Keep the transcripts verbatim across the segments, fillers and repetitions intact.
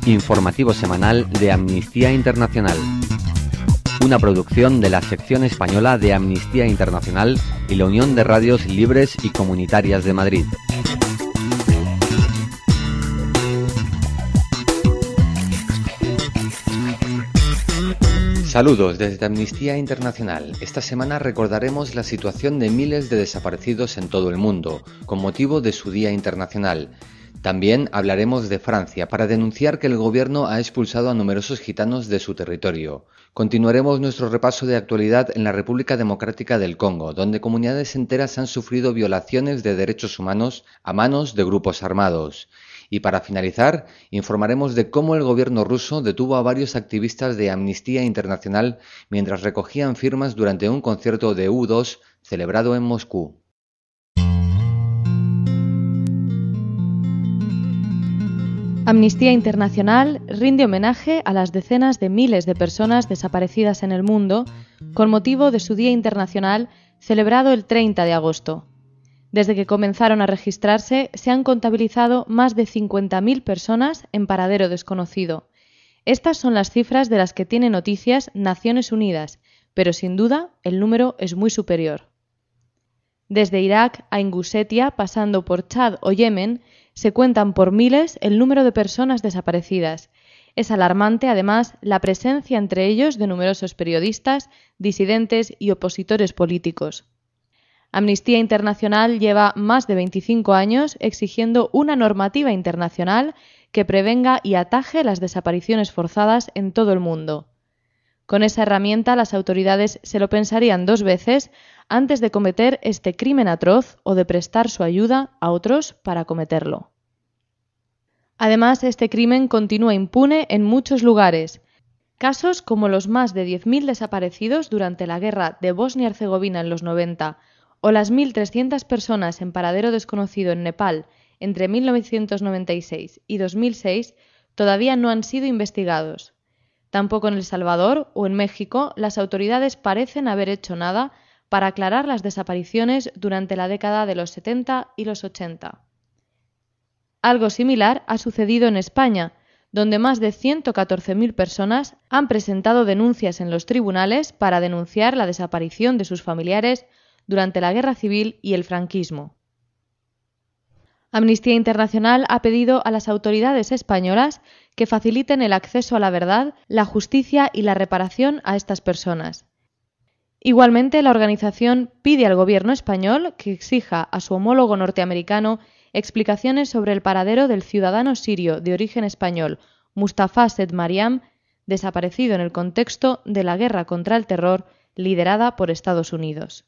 Informativo semanal de Amnistía Internacional. Una producción de la sección española de Amnistía Internacional y la Unión de Radios Libres y Comunitarias de Madrid. Saludos desde Amnistía Internacional. Esta semana recordaremos la situación de miles de desaparecidos en todo el mundo, con motivo de su Día Internacional. También hablaremos de Francia para denunciar que el gobierno ha expulsado a numerosos gitanos de su territorio. Continuaremos nuestro repaso de actualidad en la República Democrática del Congo, donde comunidades enteras han sufrido violaciones de derechos humanos a manos de grupos armados. Y para finalizar, informaremos de cómo el gobierno ruso detuvo a varios activistas de Amnistía Internacional mientras recogían firmas durante un concierto de U dos celebrado en Moscú. Amnistía Internacional rinde homenaje a las decenas de miles de personas desaparecidas en el mundo con motivo de su Día Internacional celebrado el treinta de agosto. Desde que comenzaron a registrarse, se han contabilizado más de cincuenta mil personas en paradero desconocido. Estas son las cifras de las que tiene noticias Naciones Unidas, pero sin duda el número es muy superior. Desde Irak a Ingusetia, pasando por Chad o Yemen, se cuentan por miles el número de personas desaparecidas. Es alarmante, además, la presencia entre ellos de numerosos periodistas, disidentes y opositores políticos. Amnistía Internacional lleva más de veinticinco años exigiendo una normativa internacional que prevenga y ataje las desapariciones forzadas en todo el mundo. Con esa herramienta, las autoridades se lo pensarían dos veces antes de cometer este crimen atroz o de prestar su ayuda a otros para cometerlo. Además, este crimen continúa impune en muchos lugares. Casos como los más de diez mil desaparecidos durante la guerra de Bosnia y Herzegovina en los noventa o las mil trescientas personas en paradero desconocido en Nepal entre mil novecientos noventa y seis y dos mil seis todavía no han sido investigados. Tampoco en El Salvador o en México las autoridades parecen haber hecho nada para aclarar las desapariciones durante la década de los setenta y los ochenta. Algo similar ha sucedido en España, donde más de ciento catorce mil personas han presentado denuncias en los tribunales para denunciar la desaparición de sus familiares durante la Guerra Civil y el franquismo. Amnistía Internacional ha pedido a las autoridades españolas que faciliten el acceso a la verdad, la justicia y la reparación a estas personas. Igualmente, la organización pide al gobierno español que exija a su homólogo norteamericano explicaciones sobre el paradero del ciudadano sirio de origen español, Mustafa Sedmariam, desaparecido en el contexto de la guerra contra el terror liderada por Estados Unidos.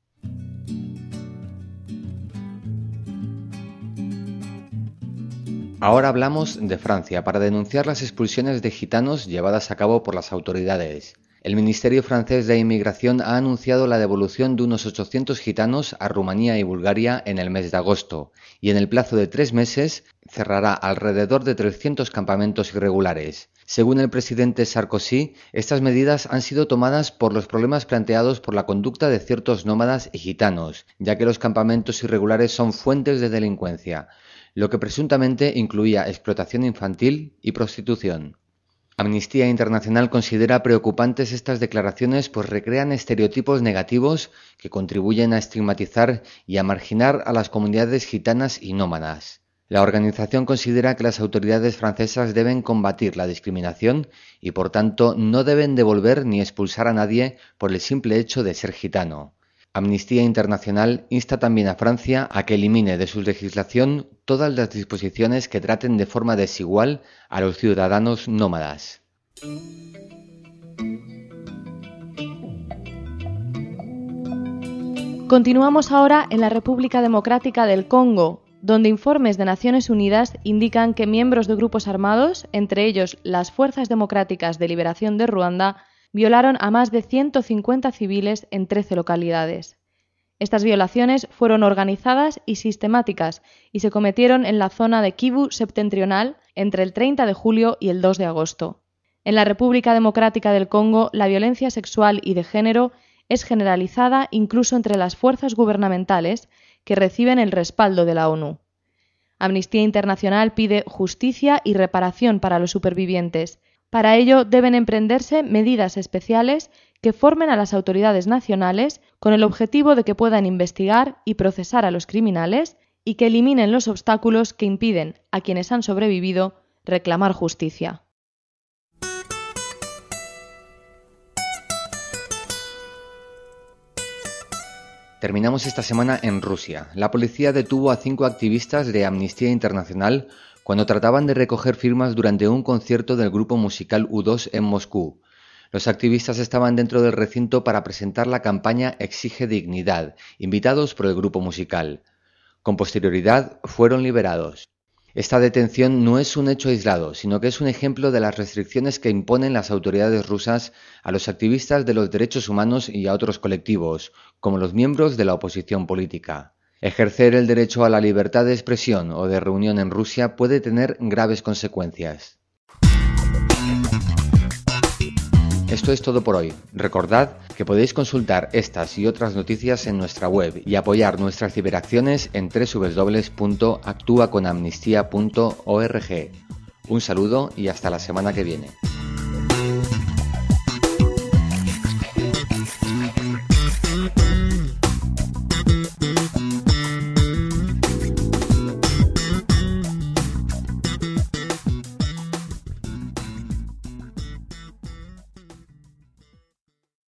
Ahora hablamos de Francia para denunciar las expulsiones de gitanos llevadas a cabo por las autoridades. El Ministerio francés de Inmigración ha anunciado la devolución de unos ochocientos gitanos a Rumanía y Bulgaria en el mes de agosto, y en el plazo de tres meses cerrará alrededor de trescientos campamentos irregulares. Según el presidente Sarkozy, estas medidas han sido tomadas por los problemas planteados por la conducta de ciertos nómadas y gitanos, ya que los campamentos irregulares son fuentes de delincuencia, lo que presuntamente incluía explotación infantil y prostitución. Amnistía Internacional considera preocupantes estas declaraciones pues recrean estereotipos negativos que contribuyen a estigmatizar y a marginar a las comunidades gitanas y nómadas. La organización considera que las autoridades francesas deben combatir la discriminación y por tanto no deben devolver ni expulsar a nadie por el simple hecho de ser gitano. Amnistía Internacional insta también a Francia a que elimine de su legislación todas las disposiciones que traten de forma desigual a los ciudadanos nómadas. Continuamos ahora en la República Democrática del Congo, donde informes de Naciones Unidas indican que miembros de grupos armados, entre ellos las Fuerzas Democráticas de Liberación de Ruanda, violaron a más de ciento cincuenta civiles en trece localidades. Estas violaciones fueron organizadas y sistemáticas y se cometieron en la zona de Kivu septentrional entre el treinta de julio y el dos de agosto. En la República Democrática del Congo, la violencia sexual y de género es generalizada incluso entre las fuerzas gubernamentales que reciben el respaldo de la ONU. Amnistía Internacional pide justicia y reparación para los supervivientes. Para ello deben emprenderse medidas especiales que formen a las autoridades nacionales con el objetivo de que puedan investigar y procesar a los criminales y que eliminen los obstáculos que impiden a quienes han sobrevivido reclamar justicia. Terminamos esta semana en Rusia. La policía detuvo a cinco activistas de Amnistía Internacional cuando trataban de recoger firmas durante un concierto del grupo musical U dos en Moscú. Los activistas estaban dentro del recinto para presentar la campaña Exige Dignidad, invitados por el grupo musical. Con posterioridad fueron liberados. Esta detención no es un hecho aislado, sino que es un ejemplo de las restricciones que imponen las autoridades rusas a los activistas de los derechos humanos y a otros colectivos, como los miembros de la oposición política. Ejercer el derecho a la libertad de expresión o de reunión en Rusia puede tener graves consecuencias. Esto es todo por hoy. Recordad que podéis consultar estas y otras noticias en nuestra web y apoyar nuestras ciberacciones en doble u doble u doble u punto actúa con amnistía punto org. Un saludo y hasta la semana que viene.